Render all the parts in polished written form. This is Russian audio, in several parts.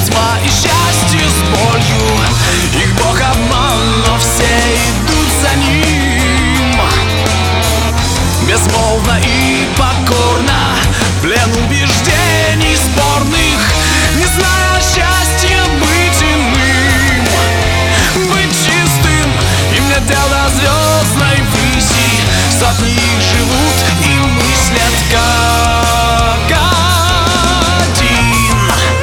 тьма и счастье с болью. Их Бог обман, но все идут за ним. Безмолвно и покорно, плен убеждений спорных, не зная счастья быть иным, быть чистым. Им нет дела звездной выси, сотни их живут и мыслят как один.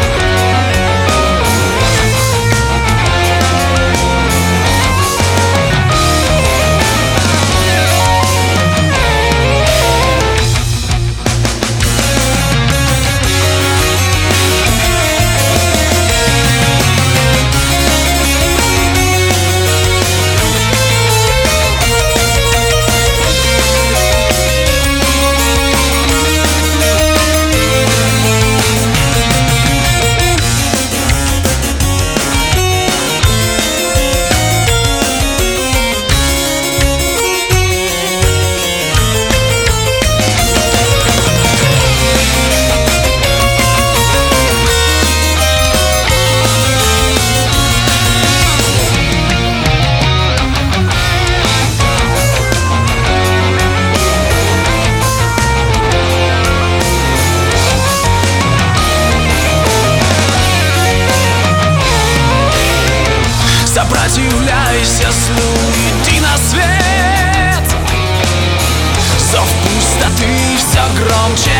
Сопротивляйся злу, иди на свет. Зов пустоты все громче